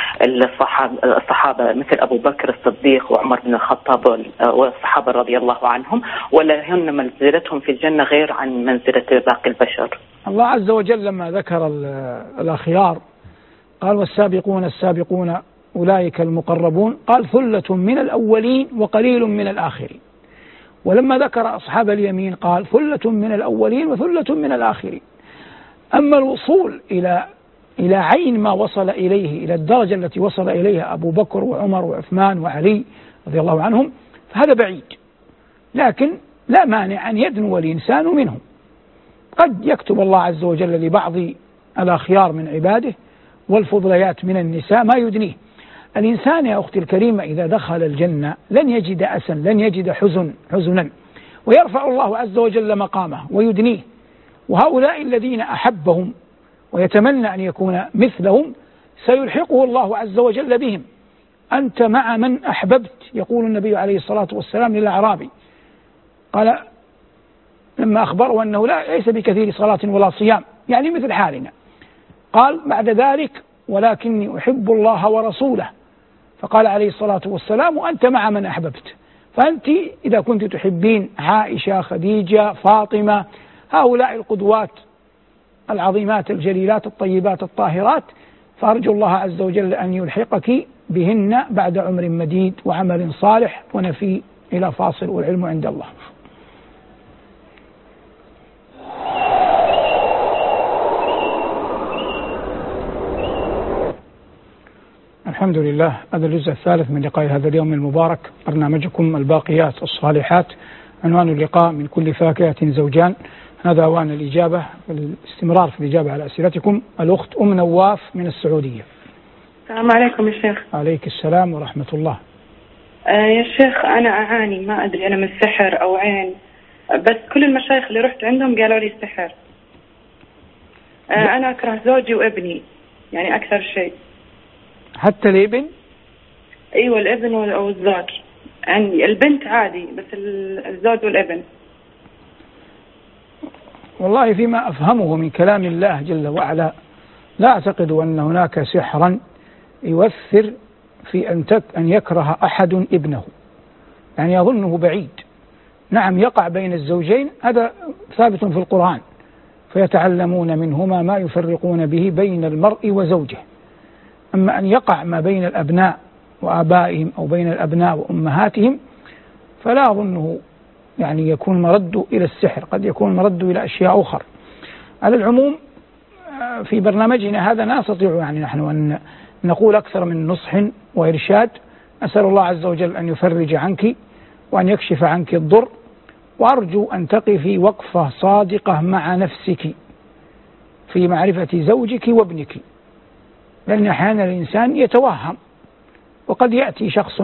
[SPEAKER 5] الصحابة مثل أبو بكر الصديق وعمر بن الخطاب والصحابة رضي الله عنهم، ولا هن منزلتهم في الجنة غير عن منزلة باقي البشر؟
[SPEAKER 2] الله عز وجل لما ذكر الأخيار قال والسابقون السابقون أولئك المقربون، قال ثلة من الأولين وقليل من الآخرين. ولما ذكر أصحاب اليمين قال ثلة من الأولين وثلة من الآخرين. أما الوصول إلى عين ما وصل إليه، إلى الدرجة التي وصل إليها أبو بكر وعمر وعثمان وعلي رضي الله عنهم، فهذا بعيد، لكن لا مانع أن يدنو الإنسان منهم. قد يكتب الله عز وجل لبعض الأخيار من عباده والفضليات من النساء ما يدنيه. الإنسان يا أختي الكريمة إذا دخل الجنة لن يجد أسا، لن يجد حزنا، ويرفع الله عز وجل مقامه ويدنيه. وهؤلاء الذين أحبهم ويتمنى أن يكون مثلهم سيلحقه الله عز وجل بهم. أنت مع من أحببت، يقول النبي عليه الصلاة والسلام للأعرابي، قال لما أخبره أنه ليس بكثير صلاة ولا صيام، يعني مثل حالنا، قال بعد ذلك ولكني أحب الله ورسوله، فقال عليه الصلاة والسلام وأنت مع من أحببت. فأنت إذا كنت تحبين عائشة خديجة فاطمة، هؤلاء القدوات العظيمات الجليلات الطيبات الطاهرات، فأرجو الله عز وجل أن يلحقك بهن بعد عمر مديد وعمل صالح ونفي إلى فاصل، والعلم عند الله. الحمد لله، هذا الجزء الثالث من لقاء هذا اليوم المبارك، برنامجكم الباقيات الصالحات. عنوان اللقاء من كل فاكهة زوجان. هذا أوان الإجابة، الاستمرار في الإجابة على أسئلتكم. الأخت أم نواف من السعودية.
[SPEAKER 6] السلام عليكم يا شيخ.
[SPEAKER 2] عليك السلام ورحمة الله.
[SPEAKER 6] يا شيخ أنا أعاني، ما أدري أنا من سحر أو عين، بس كل المشايخ اللي رحت عندهم قالوا لي سحر. أنا أكره زوجي وابني، يعني أكثر شيء.
[SPEAKER 2] حتى الابن؟
[SPEAKER 6] أيوة الابن والزوج، يعني البنت عادي بس الزوج والابن.
[SPEAKER 2] والله فيما أفهمه من كلام الله جل وعلا لا أعتقد أن هناك سحرا يؤثر في أن يكره أحد ابنه، يعني أظنه بعيد. نعم يقع بين الزوجين، هذا ثابت في القرآن، فيتعلمون منهما ما يفرقون به بين المرء وزوجه. أما أن يقع ما بين الأبناء وآبائهم أو بين الأبناء وأمهاتهم فلا أظنه يعني يكون مرد إلى السحر، قد يكون مرد إلى أشياء أخرى. على العموم في برنامجنا هذا لا نستطيع يعني نحن أن نقول أكثر من نصح وإرشاد. أسأل الله عز وجل أن يفرج عنك وأن يكشف عنك الضر، وأرجو أن تقفي وقفة صادقة مع نفسك في معرفة زوجك وابنك، لأن أحيانا الإنسان يتوهم، وقد يأتي شخص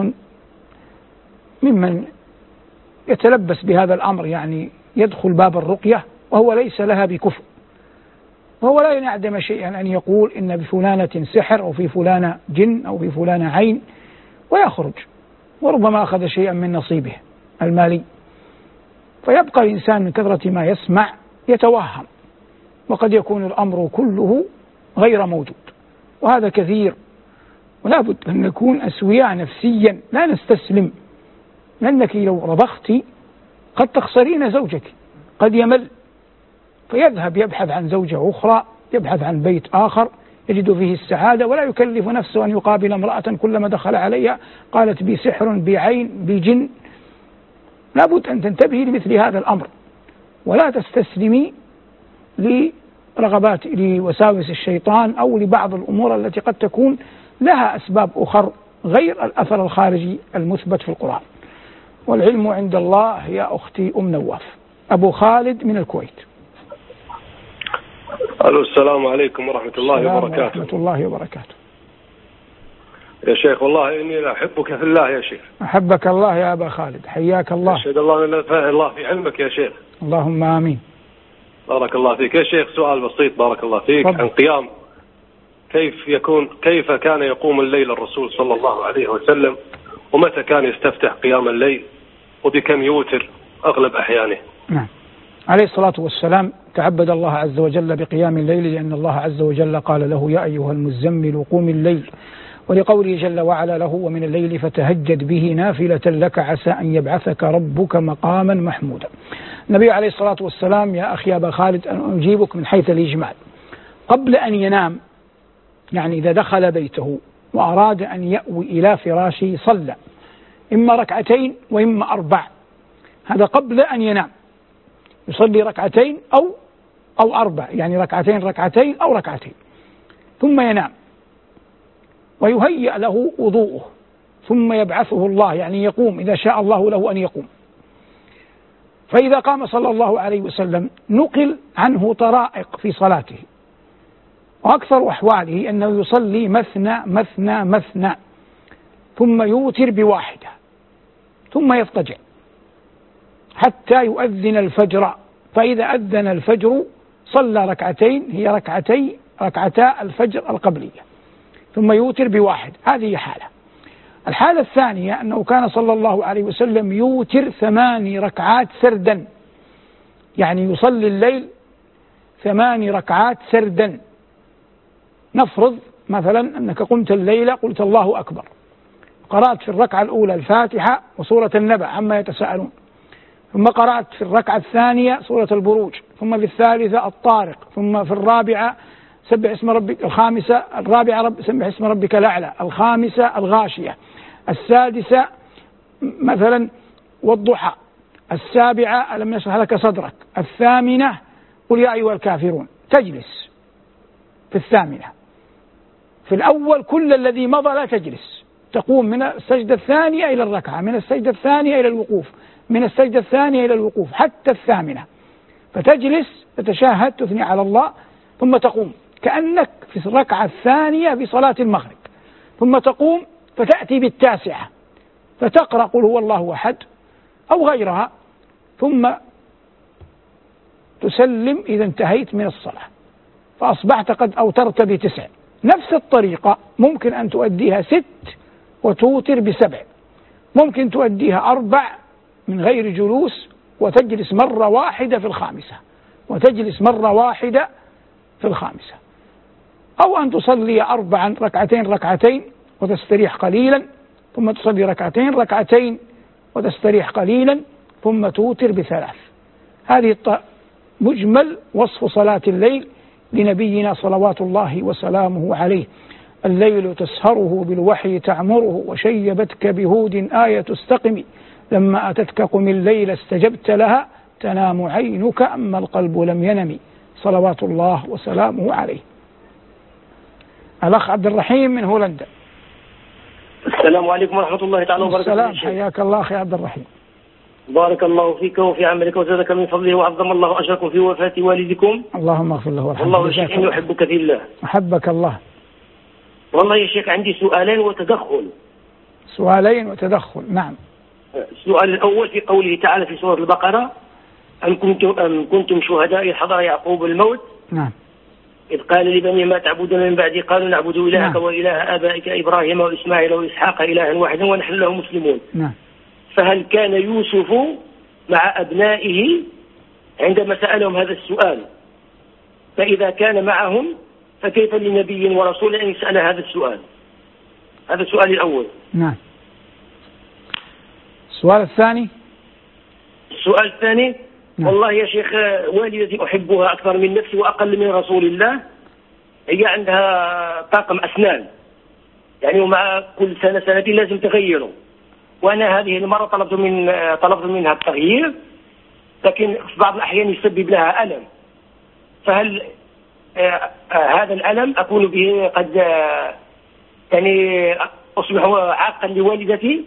[SPEAKER 2] ممن يتلبس بهذا الأمر، يعني يدخل باب الرقية وهو ليس لها بكفء، وهو لا يعدم شيئا أن يقول إن بفلانة سحر أو في فلانة جن أو في فلانة عين ويخرج، وربما أخذ شيئا من نصيبه المالي، فيبقى الإنسان من كثرة ما يسمع يتوهم، وقد يكون الأمر كله غير موجود، وهذا كثير. ولا بد أن نكون أسوياء نفسيا، لا نستسلم، لأنك لو رضخت قد تخسرين زوجك، قد يمل فيذهب يبحث عن زوجة أخرى، يبحث عن بيت آخر يجد فيه السعادة، ولا يكلف نفسه أن يقابل امرأة كلما دخل عليها قالت بي سحر بي عين بي جن. لا بد أن تنتبهي لمثل هذا الأمر، ولا تستسلمي رغبات لوساوس الشيطان أو لبعض الأمور التي قد تكون لها أسباب أخرى غير الأثر الخارجي المثبت في القرآن. والعلم عند الله يا أختي أم نواف. أبو خالد من الكويت.
[SPEAKER 7] ألو، السلام عليكم ورحمة الله وبركاته.
[SPEAKER 2] ورحمة الله وبركاته.
[SPEAKER 7] يا شيخ والله إني أحبك في الله يا شيخ.
[SPEAKER 2] أحبك الله يا أبا خالد، حياك الله.
[SPEAKER 7] أشهد الله أن لا إله إلا الله في علمك يا شيخ.
[SPEAKER 2] اللهم آمين.
[SPEAKER 7] بارك الله فيك يا شيخ. سؤال بسيط بارك الله فيك عن قيام، كيف كان يقوم الليل الرسول صلى الله عليه وسلم، ومتى كان يستفتح قيام الليل، وبكم يوتر أغلب أحيانه؟
[SPEAKER 2] نعم، عليه الصلاة والسلام تعبد الله عز وجل بقيام الليل، لأن الله عز وجل قال له يا أيها المزمل قوم الليل، ولقوله جل وعلا له ومن الليل فتهجد به نافلة لك عسى أن يبعثك ربك مقاما محمودا. النبي عليه الصلاة والسلام يا أخي أبا خالد أن أجيبك من حيث الإجمال، قبل أن ينام، يعني إذا دخل بيته وأراد أن يأوي إلى فراشه صلى إما ركعتين وإما 4، هذا قبل أن ينام، يصلي ركعتين أو 4، يعني ركعتين أو ركعتين، ثم ينام ويهيأ له وضوءه، ثم يبعثه الله، يعني يقوم إذا شاء الله له أن يقوم. فإذا قام صلى الله عليه وسلم نقل عنه طرائق في صلاته، وأكثر أحواله أنه يصلي مثنى ثم يوتر بواحدة ثم يضطجع حتى يؤذن الفجر، فإذا أذن الفجر صلى ركعتين هي ركعتا الفجر القبلية ثم يوتر بواحد. هذه حالة. الحالة الثانية أنه كان صلى الله عليه وسلم يوتر 8 ركعات سردا، يعني يصلي الليل 8 ركعات سردا. نفرض مثلا أنك قمت الليلة قلت الله أكبر، قرأت في الركعة الأولى الفاتحة وسورة النبأ عما يتساءلون، ثم قرأت في الركعة الثانية سورة البروج، ثم في الثالثة الطارق، ثم في الرابعة سبح اسم ربك، الخامسة الرابعة سبح اسم ربك الأعلى، الخامسة الغاشية، السادسة مثلا والضحى، السابعة ألم نشرح لك صدرك، الثامنة قل يا أيها الكافرون. تجلس في الثامنة. في الأول كل الذي مضى لا تجلس، تقوم من السجدة الثانية إلى الركعة، من السجدة الثانية إلى الوقوف، من السجدة الثانية إلى الوقوف حتى الثامنة، فتجلس تتشاهد تثني على الله، ثم تقوم كأنك في الركعة الثانية في صلاة المغرب، ثم تقوم فتأتي بالتاسعة فتقرأ قل هو الله أحد أو غيرها، ثم تسلم إذا انتهيت من الصلاة، فأصبحت قد أوترت ب9. نفس الطريقة ممكن أن تؤديها 6 وتوتر ب7، ممكن تؤديها 4 من غير جلوس وتجلس مرة واحدة في الخامسة، وتجلس مرة واحدة في الخامسة، أو أن تصلي 4 ركعتين وتستريح قليلا، ثم تصلي ركعتين وتستريح قليلا، ثم توتر ب3. هذه مجمل وصف صلاة الليل لنبينا صلوات الله وسلامه عليه. الليل تسهره بالوحي تعمره، وشيبتك بهود آية تستقم، لما أتتك قم الليل استجبت لها، تنام عينك أما القلب لم ينم، صلوات الله وسلامه عليه. الأخ عبد الرحيم من هولندا.
[SPEAKER 8] السلام عليكم ورحمة الله تعالى وبركاته.
[SPEAKER 2] السلام، حياك الله أخي عبد الرحيم.
[SPEAKER 8] بارك الله فيك وفي عملك وزادك من فضله، وعظم الله أجركم في وفاة والدكم.
[SPEAKER 2] اللهم اغفر له وارحمه.
[SPEAKER 8] والله شيخ يحبك في الله.
[SPEAKER 2] أحبك الله.
[SPEAKER 8] والله يا شيخ عندي سؤالين وتدخل.
[SPEAKER 2] سؤالين وتدخل، نعم.
[SPEAKER 8] السؤال الأول في قوله تعالى في سورة البقرة أم كنتم شهداء إذ حضر يعقوب الموت.
[SPEAKER 2] نعم.
[SPEAKER 8] إذ قال لبنيه ما تعبدون من بعدي قالوا نعبد إلهك وإله آبائك إبراهيم وإسماعيل وإسحاق إلها واحدا ونحن له مسلمون.
[SPEAKER 2] نعم.
[SPEAKER 8] فهل كان يوسف مع أبنائه عندما سألهم هذا السؤال؟ فإذا كان معهم فكيف لنبي ورسول أن يسأل هذا السؤال؟ هذا السؤال الأول.
[SPEAKER 2] نعم. السؤال الثاني.
[SPEAKER 8] السؤال الثاني. نعم. والله يا شيخ والدتي أحبها أكثر من نفسي وأقل من رسول الله. هي عندها طاقم أسنان، يعني ومع كل سنتين لازم تغيره، وأنا هذه المرة طلبت منها التغيير، لكن في بعض الأحيان يسبب لها ألم. فهل هذا الألم أكون به قد يعني أصبح عاقا لوالدتي.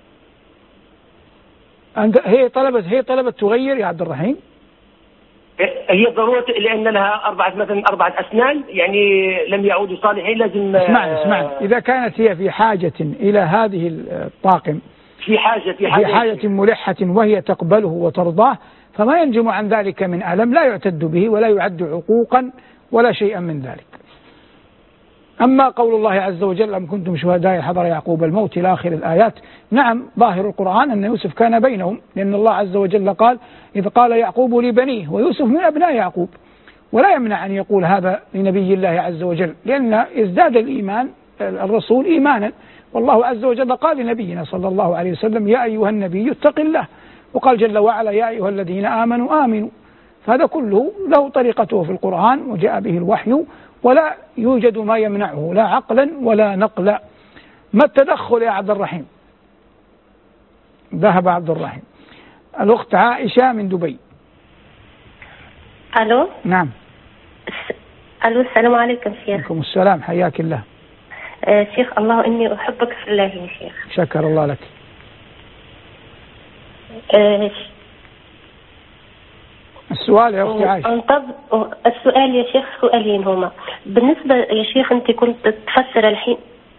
[SPEAKER 2] هي طلبت تغير يا عبد الرحيم؟
[SPEAKER 8] هي ضرورة لأن لها أربعة أسنان يعني لم يعودوا صالحين. لازم
[SPEAKER 2] اسمعني إذا كانت هي في حاجة إلى هذه الطاقم في حاجة ملحة وهي تقبله وترضاه، فما ينجم عن ذلك من ألم لا يعتد به ولا يعد عقوقا ولا شيئا من ذلك. أما قول الله عز وجل أم كنتم شهداء حضر يعقوب الموت إلى آخر الآيات، نعم ظاهر القرآن أن يوسف كان بينهم، لأن الله عز وجل قال إذ قال يعقوب لبنيه ويوسف من أبناء يعقوب، ولا يمنع أن يقول هذا لنبي الله عز وجل، لأن ازداد الإيمان الرسول إيمانا، والله عز وجل قال لنبينا صلى الله عليه وسلم يا أيها النبي اتق الله، وقال جل وعلا يا أيها الذين آمنوا آمنوا. فهذا كله له طريقته في القرآن وجاء به الوحي، ولا يوجد ما يمنعه لا عقلا ولا نقلا. ما التدخل يا عبد الرحيم؟ ذهب عبد الرحيم. الأخت عائشة من دبي.
[SPEAKER 9] ألو.
[SPEAKER 2] نعم.
[SPEAKER 9] ألو السلام عليكم شيخ.
[SPEAKER 2] عليكم السلام حياك الله.
[SPEAKER 9] شيخ الله إني أحبك في الله يا شيخ.
[SPEAKER 2] شكر الله لك. السؤال يا أختي عائشة.
[SPEAKER 9] السؤال يا شيخ سؤالين هما. بالنسبة يا شيخ أنت كنت تفسر الحين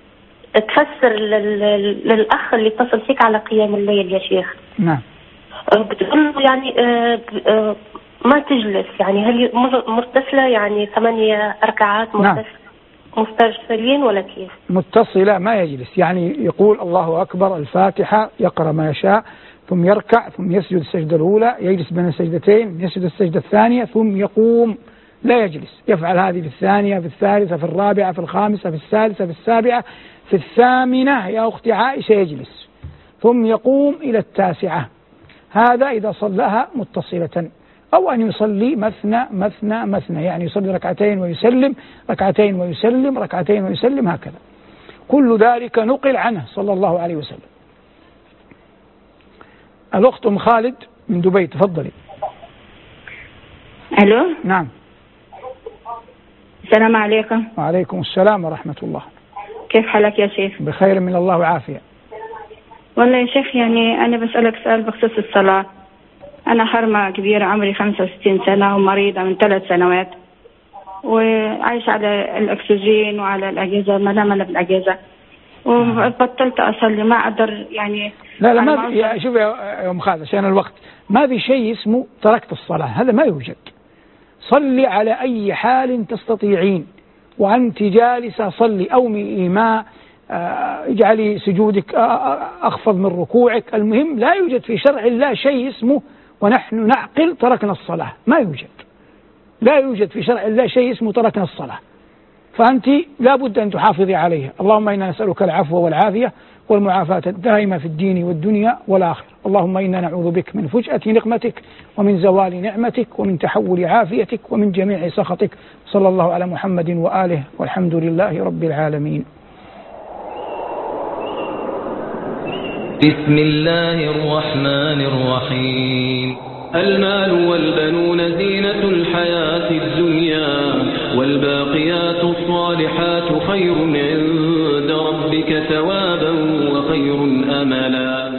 [SPEAKER 9] للأخ اللي اتصل فيك على قيام الليل يا شيخ.
[SPEAKER 2] نعم.
[SPEAKER 9] بتقول يعني ما تجلس، يعني هل متصلة يعني 8 ركعات مسترسلين ولا كيف؟
[SPEAKER 2] متصلة ما يجلس، يعني يقول الله أكبر الفاتحة يقرأ ما يشاء ثم يركع ثم يسجد السجدة الأولى، يجلس بين السجدتين، يسجد السجدة الثانية ثم يقوم، لا يجلس. يفعل هذه في الثانية في الثالثة في الرابعة في الخامسة في السادسة في السابعة في الثامنة يا أختي عائشة يجلس ثم يقوم إلى التاسعة. هذا إذا صلىها متصلة. أو أن يصلي مثنى يعني يصلي ركعتين ويسلم، ركعتين ويسلم، ركعتين ويسلم، هكذا. كل ذلك نقل عنه صلى الله عليه وسلم. الأخت أم خالد من دبي تفضلي.
[SPEAKER 10] ألو.
[SPEAKER 2] نعم.
[SPEAKER 10] السلام عليكم.
[SPEAKER 2] وعليكم السلام ورحمة الله.
[SPEAKER 10] كيف حالك يا شيخ؟
[SPEAKER 2] بخير من الله وعافية.
[SPEAKER 10] والله يا شيخ يعني أنا بسألك سؤال بخصوص الصلاة. أنا حرمة كبيرة عمري 65 سنة ومريضة من 3 سنوات وعايشة على الأكسجين وعلى الأجهزة ملامة بالأجهزة وبطلت أصلي ما أقدر يعني.
[SPEAKER 2] لا ما شوف يا أم خالد عشان الوقت، ما في شيء اسمه تركت الصلاة، هذا ما يوجد. صلي على أي حال تستطيعين وأنت جالسة صلي، أومي إيماء، اجعلي سجودك أخفض من ركوعك. المهم لا يوجد في شرع الله شيء اسمه ونحن نعقل تركنا الصلاة، ما يوجد. لا يوجد في شرع الله شيء اسمه تركنا الصلاة، فأنت لا بد أن تحافظي عليها. اللهم إنا نسألك العفو والعافية والمعافاة الدائمة في الدين والدنيا والآخرة. اللهم إنا نعوذ بك من فجأة نقمتك ومن زوال نعمتك ومن تحول عافيتك ومن جميع سخطك. صلى الله على محمد وآله والحمد لله رب العالمين.
[SPEAKER 1] بسم الله الرحمن الرحيم. المال والبنون زينة الحياة الدنيا والباقيات الصالحات خير عند ربك ثوابا وخير أملا.